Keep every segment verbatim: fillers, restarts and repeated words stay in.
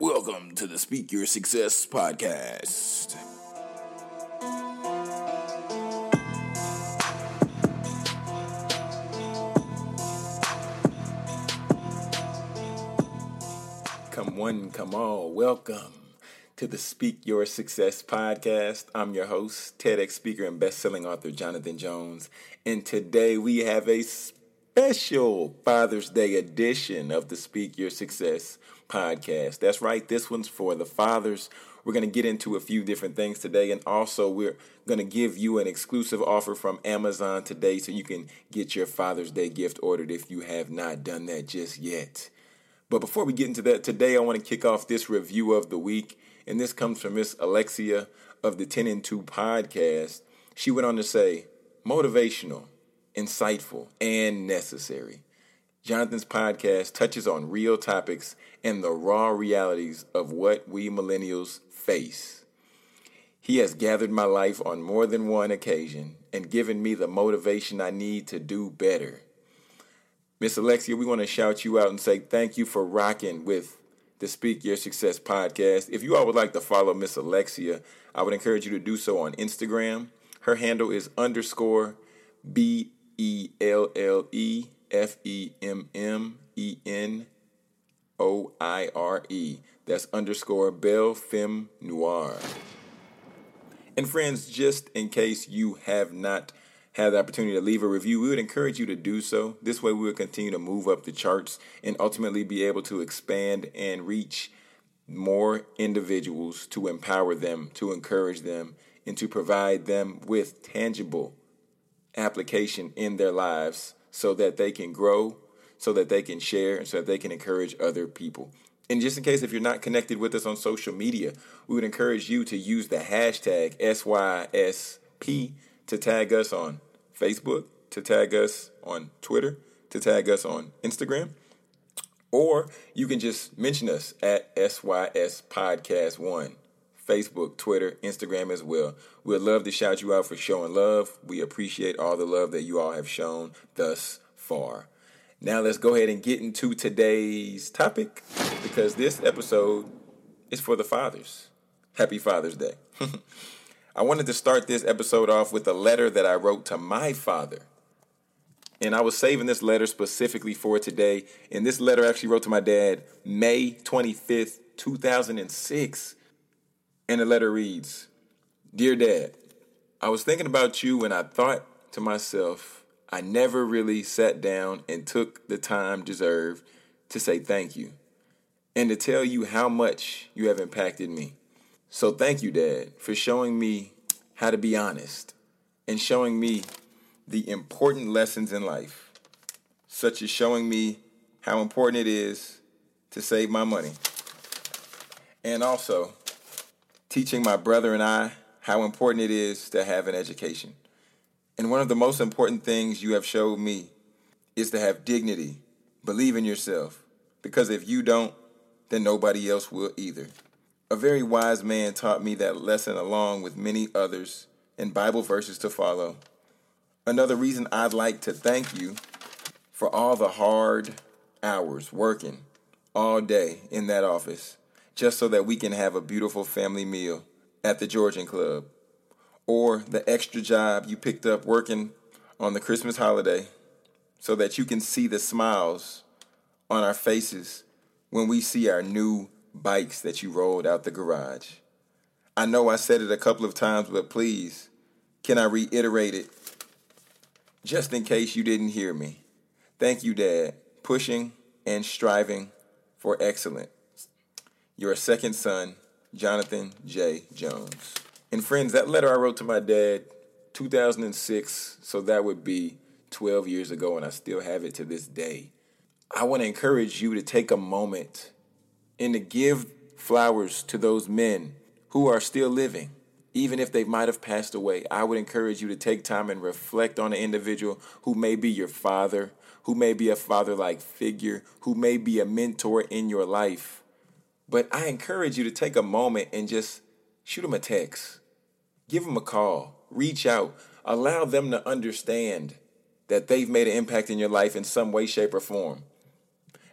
Welcome to the Speak Your Success podcast. Come one, come all, welcome to the Speak Your Success podcast. I'm your host, TEDx speaker and best-selling author Jonathan Jones, and today we have a special Father's Day edition of the Speak Your Success podcast. That's right, this one's for the fathers. We're going to get into a few different things today, and also we're going to give you an exclusive offer from Amazon today so you can get your Father's Day gift ordered if you have not done that just yet. But before we get into that, today I want to kick off this review of the week, and this comes from Miss Alexia of the ten and two podcast. She went on to say, motivational, insightful, and necessary. Jonathan's podcast touches on real topics and the raw realities of what we millennials face. He has gathered my life on more than one occasion and given me the motivation I need to do better. Miss Alexia, we want to shout you out and say thank you for rocking with the Speak Your Success podcast. If you all would like to follow Miss Alexia, I would encourage you to do so on Instagram. Her handle is underscore B E L L E F E M M E N O I R E. That's underscore Belle Femme Noir. And friends, just in case you have not had the opportunity to leave a review, we would encourage you to do so. This way we will continue to move up the charts and ultimately be able to expand and reach more individuals, to empower them, to encourage them, and to provide them with tangible application in their lives so that they can grow, so that they can share, and so that they can encourage other people. And just in case if you're not connected with us on social media, we would encourage you to use the hashtag S Y S P to tag us on Facebook, to tag us on Twitter, to tag us on Instagram, or you can just mention us at S Y S Podcast one, Facebook, Twitter, Instagram as well. We'd love to shout you out for showing love. We appreciate all the love that you all have shown thus far. Now let's go ahead and get into today's topic, because this episode is for the fathers. Happy Father's Day. I wanted to start this episode off with a letter that I wrote to my father. And I was saving this letter specifically for today. And this letter I actually wrote to my dad May twenty-fifth, two thousand six. And the letter reads, Dear Dad, I was thinking about you and I thought to myself, I never really sat down and took the time deserved to say thank you and to tell you how much you have impacted me. So thank you, Dad, for showing me how to be honest and showing me the important lessons in life, such as showing me how important it is to save my money, and also teaching my brother and I how important it is to have an education. And one of the most important things you have showed me is to have dignity, believe in yourself, because if you don't, then nobody else will either. A very wise man taught me that lesson along with many others and Bible verses to follow. Another reason I'd like to thank you for all the hard hours working all day in that office just so that we can have a beautiful family meal at the Georgian Club, or the extra job you picked up working on the Christmas holiday so that you can see the smiles on our faces when we see our new bikes that you rolled out the garage. I know I said it a couple of times, but please, can I reiterate it just in case you didn't hear me? Thank you, Dad, pushing and striving for excellence. Your second son, Jonathan J. Jones. And friends, that letter I wrote to my dad, two thousand six, so that would be twelve years ago, and I still have it to this day. I want to encourage you to take a moment and to give flowers to those men who are still living, even if they might have passed away. I would encourage you to take time and reflect on an individual who may be your father, who may be a father-like figure, who may be a mentor in your life. But I encourage you to take a moment and just shoot them a text, give them a call, reach out, allow them to understand that they've made an impact in your life in some way, shape, or form.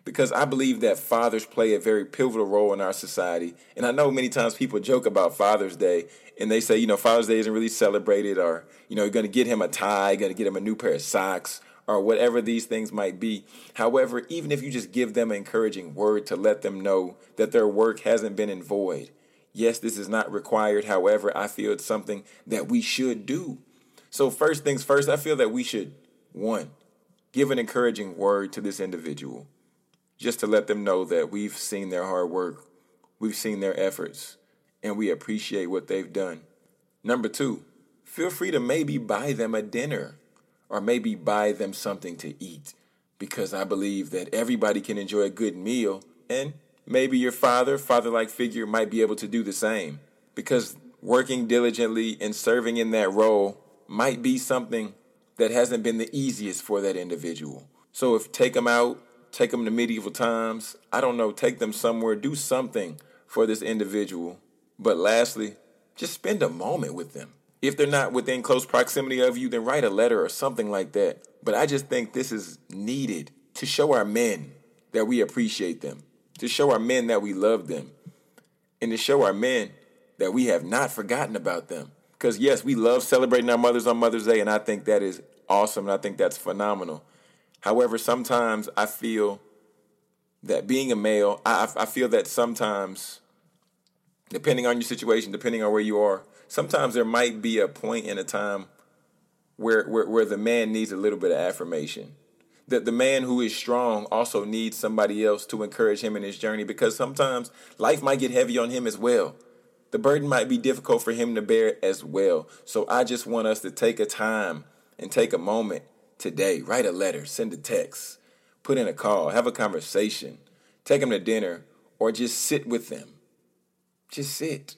because I believe that fathers play a very pivotal role in our society. And I know many times people joke about Father's Day and they say, you know, Father's Day isn't really celebrated, or, you know, you're going to get him a tie, going to get him a new pair of socks, or whatever these things might be. However, even if you just give them an encouraging word to let them know that their work hasn't been in void. Yes, this is not required. However, I feel it's something that we should do. So first things first, I feel that we should, one, give an encouraging word to this individual, just to let them know that we've seen their hard work, we've seen their efforts, and we appreciate what they've done. Number two, feel free to maybe buy them a dinner or maybe buy them something to eat, because I believe that everybody can enjoy a good meal, and maybe your father, father-like figure might be able to do the same, because working diligently and serving in that role might be something that hasn't been the easiest for that individual. So if take them out, take them to medieval times, I don't know, take them somewhere, do something for this individual. But lastly, just spend a moment with them. If they're not within close proximity of you, then write a letter or something like that. But I just think this is needed to show our men that we appreciate them, to show our men that we love them, and to show our men that we have not forgotten about them. Because yes, we love celebrating our mothers on Mother's Day, and I think that is awesome, and I think that's phenomenal. However, sometimes I feel that being a male, I, I feel that sometimes, depending on your situation, depending on where you are, sometimes there might be a point in a time where, where, where the man needs a little bit of affirmation. That the man who is strong also needs somebody else to encourage him in his journey, because sometimes life might get heavy on him as well. The burden might be difficult for him to bear as well. So I just want us to take a time and take a moment today, write a letter, send a text, put in a call, have a conversation, take them to dinner, or just sit with them. Just sit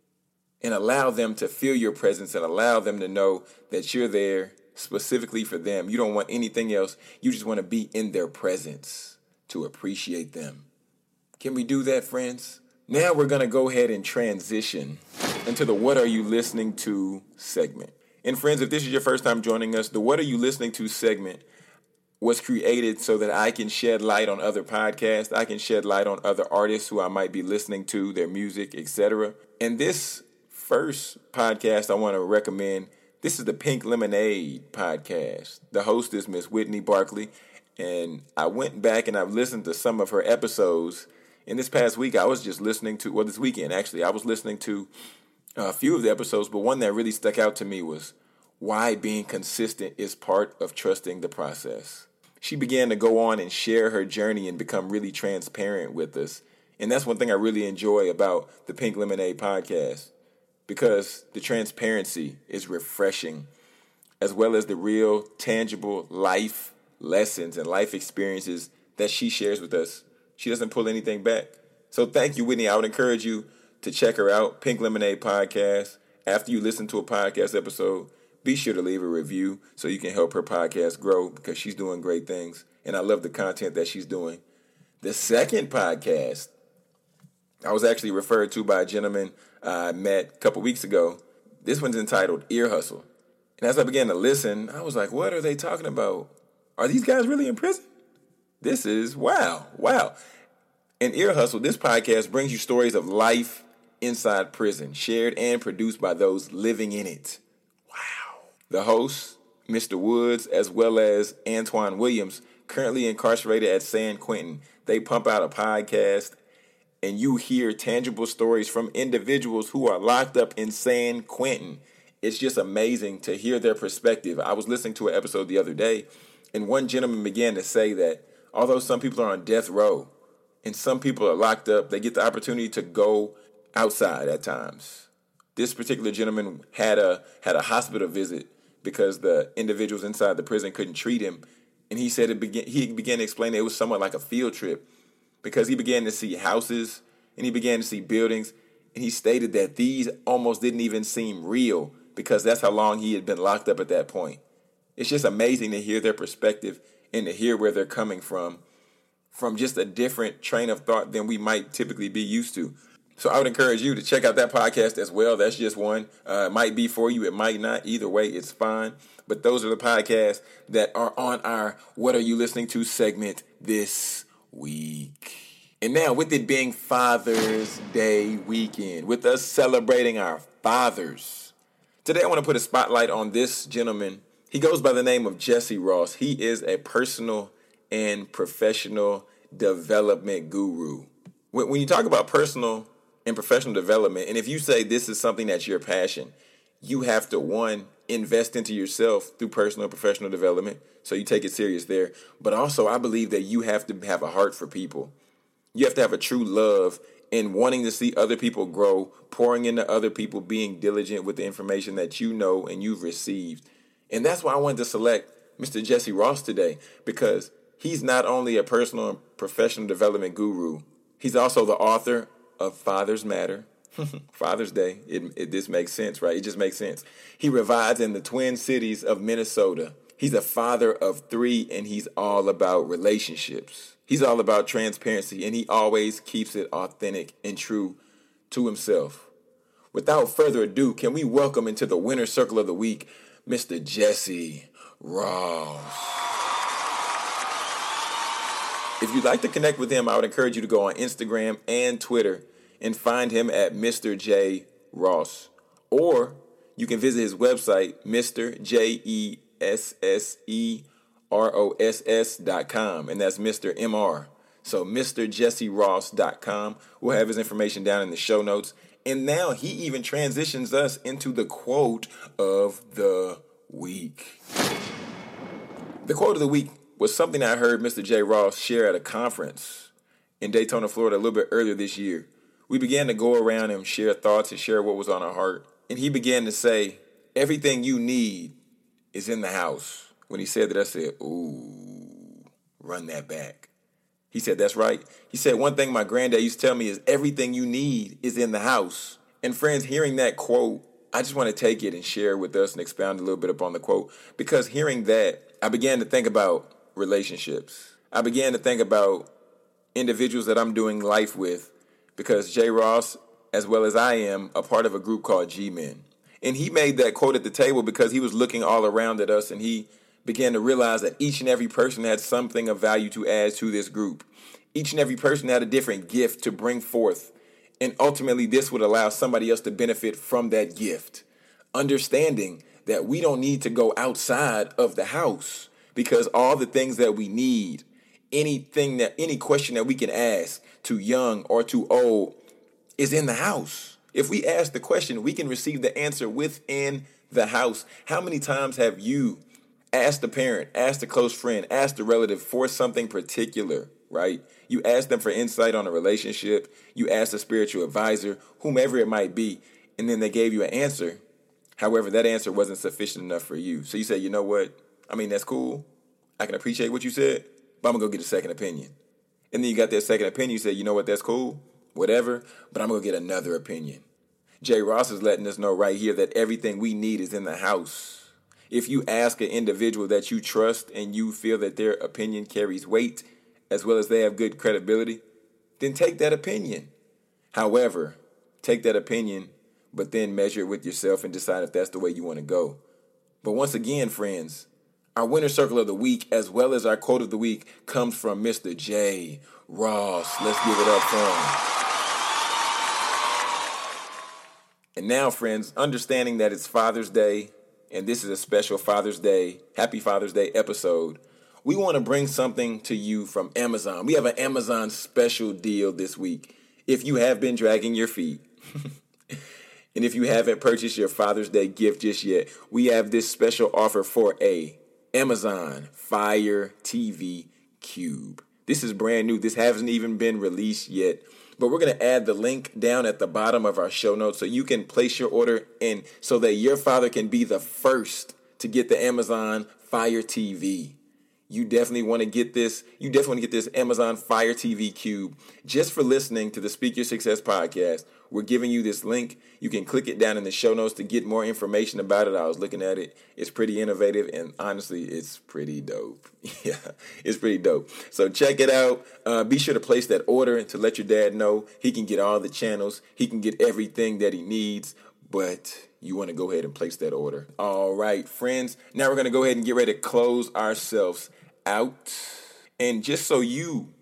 and allow them to feel your presence and allow them to know that you're there specifically for them. You don't want anything else. You just want to be in their presence to appreciate them. Can we do that, friends? Now we're going to go ahead and transition into the What Are You Listening To segment. And friends, if this is your first time joining us, the What Are You Listening To segment was created so that I can shed light on other podcasts. I can shed light on other artists who I might be listening to, their music, et cetera. And this first podcast I want to recommend, this is the Pink Lemonade podcast. The host is Miss Whitney Barkley. And I went back and I've listened to some of her episodes. And this past week, I was just listening to, well, this weekend, actually, I was listening to a few of the episodes, but one that really stuck out to me was why being consistent is part of trusting the process. She began to go on and share her journey and become really transparent with us. And that's one thing I really enjoy about the Pink Lemonade podcast, because the transparency is refreshing, as well as the real, tangible life lessons and life experiences that she shares with us. She doesn't pull anything back. So thank you, Whitney. I would encourage you to check her out, Pink Lemonade Podcast. After you listen to a podcast episode, be sure to leave a review so you can help her podcast grow, because she's doing great things. And I love the content that she's doing. The second podcast I was actually referred to by a gentleman I met a couple weeks ago. This one's entitled Ear Hustle. And as I began to listen, I was like, what are they talking about? Are these guys really in prison? This is wow, wow. In Ear Hustle, this podcast brings you stories of life inside prison, shared and produced by those living in it. Wow. The host, Mister Woods, as well as Antoine Williams, currently incarcerated at San Quentin. They pump out a podcast, and you hear tangible stories from individuals who are locked up in San Quentin. It's just amazing to hear their perspective. I was listening to an episode the other day, and one gentleman began to say that although some people are on death row and some people are locked up, they get the opportunity to go outside at times. This particular gentleman had a had a hospital visit because the individuals inside the prison couldn't treat him. And he said it began, he began to explain that it was somewhat like a field trip, because he began to see houses and he began to see buildings. And he stated that these almost didn't even seem real, because that's how long he had been locked up at that point. It's just amazing to hear their perspective and to hear where they're coming from, from just a different train of thought than we might typically be used to. So I would encourage you to check out that podcast as well. That's just one. Uh, it might be for you. It might not. Either way, it's fine. But those are the podcasts that are on our What Are You Listening To segment this week. And now, with it being Father's Day weekend, with us celebrating our fathers, today I want to put a spotlight on this gentleman. He goes by the name of Jesse Ross. He is a personal and professional development guru. When you talk about personal and professional development, and if you say this is something that's your passion, you have to, one, invest into yourself through personal and professional development, so you take it serious there. But also, I believe that you have to have a heart for people. You have to have a true love in wanting to see other people grow, pouring into other people, being diligent with the information that you know and you've received. And that's why I wanted to select Mister Jesse Ross today, because he's not only a personal and professional development guru, he's also the author of Fathers Matter. Father's Day. It, it this makes sense, right? It just makes sense. He resides in the Twin Cities of Minnesota. He's a father of three, and he's all about relationships. He's all about transparency, and he always keeps it authentic and true to himself. Without further ado, can we welcome into the winner circle of the week, Mister Jesse Ross. If you'd like to connect with him, I would encourage you to go on Instagram and Twitter and find him at Mister J Ross. Or you can visit his website, Mister J E S S E R O S S dot com, and that's Mister M R. So Mister Jesse Ross dot com. We'll have his information down in the show notes. And now he even transitions us into the quote of the week. The quote of the week was something I heard Mister J Ross share at a conference in Daytona, Florida a little bit earlier this year. We began to go around and share thoughts and share what was on our heart. And he began to say, everything you need is in the house. When he said that, I said, ooh, run that back. He said, that's right. He said, one thing my granddad used to tell me is everything you need is in the house. And friends, hearing that quote, I just want to take it and share it with us and expound a little bit upon the quote. Because hearing that, I began to think about relationships. I began to think about individuals that I'm doing life with, because J. Ross, as well as I am, a part of a group called G-Men. And he made that quote at the table because he was looking all around at us, and he began to realize that each and every person had something of value to add to this group. Each and every person had a different gift to bring forth. And ultimately, this would allow somebody else to benefit from that gift. Understanding that we don't need to go outside of the house, because all the things that we need, anything that, any question that we can ask, too young or too old, is in the house. If we ask the question, we can receive the answer within the house. How many times have you asked a parent, asked a close friend, asked a relative for something particular, right? You asked them for insight on a relationship. You asked a spiritual advisor, whomever it might be, and then they gave you an answer. However, that answer wasn't sufficient enough for you. So you say, you know what? I mean, that's cool. I can appreciate what you said, but I'm going to go get a second opinion. And then you got that second opinion. You say, you know what? That's cool. Whatever. But I'm going to get another opinion. J. Ross is letting us know right here that everything we need is in the house. If you ask an individual that you trust and you feel that their opinion carries weight, as well as they have good credibility, then take that opinion. However, take that opinion, but then measure it with yourself and decide if that's the way you want to go. But once again, friends, our winner circle of the week, as well as our quote of the week, comes from Mister J. Ross. Let's give it up for him. And now, friends, understanding that it's Father's Day, and this is a special Father's Day, Happy Father's Day episode, we want to bring something to you from Amazon. We have an Amazon special deal this week. If you have been dragging your feet, and if you haven't purchased your Father's Day gift just yet, we have this special offer for a Amazon Fire T V Cube. This is brand new. This hasn't even been released yet. But we're going to add the link down at the bottom of our show notes so you can place your order in so that your father can be the first to get the Amazon Fire T V. You definitely want to get this. You definitely want to get this Amazon Fire T V Cube. Just for listening to the Speak Your Success podcast, we're giving you this link. You can click it down in the show notes to get more information about it. I was looking at it. It's pretty innovative, and honestly, it's pretty dope. Yeah, it's pretty dope. So check it out. Uh, be sure to place that order to let your dad know he can get all the channels. He can get everything that he needs, but you want to go ahead and place that order. All right, friends. Now we're going to go ahead and get ready to close ourselves out. And just so you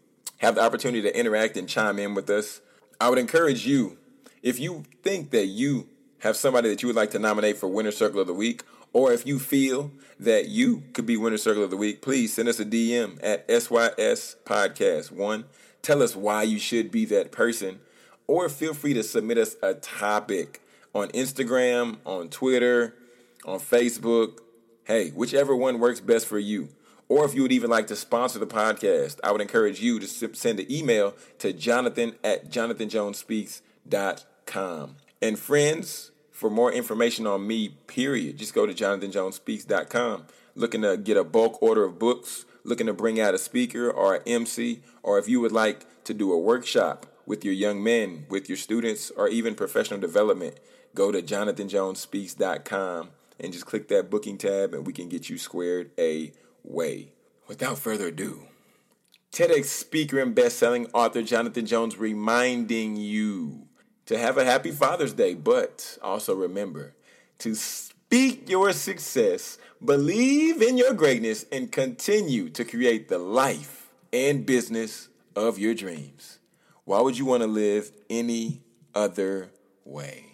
have the opportunity to interact and chime in with us. I would encourage you, if you think that you have somebody that you would like to nominate for Winner Circle of the Week, or if you feel that you could be Winner Circle of the Week, please send us a D M at S Y S Podcast one. Tell us why you should be that person, or feel free to submit us a topic on Instagram, on Twitter, on Facebook. Hey, whichever one works best for you. Or if you would even like to sponsor the podcast, I would encourage you to send an email to Jonathan at jonathan jones speaks dot com. And friends, for more information on me, period, just go to jonathan jones speaks dot com. Looking to get a bulk order of books, looking to bring out a speaker or an M C, or if you would like to do a workshop with your young men, with your students, or even professional development, go to jonathan jones speaks dot com and just click that booking tab and we can get you squared away. Without further ado, TEDx speaker and best-selling author Jonathan Jones reminding you to have a happy Father's Day, but also remember to speak your success, believe in your greatness, and continue to create the life and business of your dreams. Why would you want to live any other way?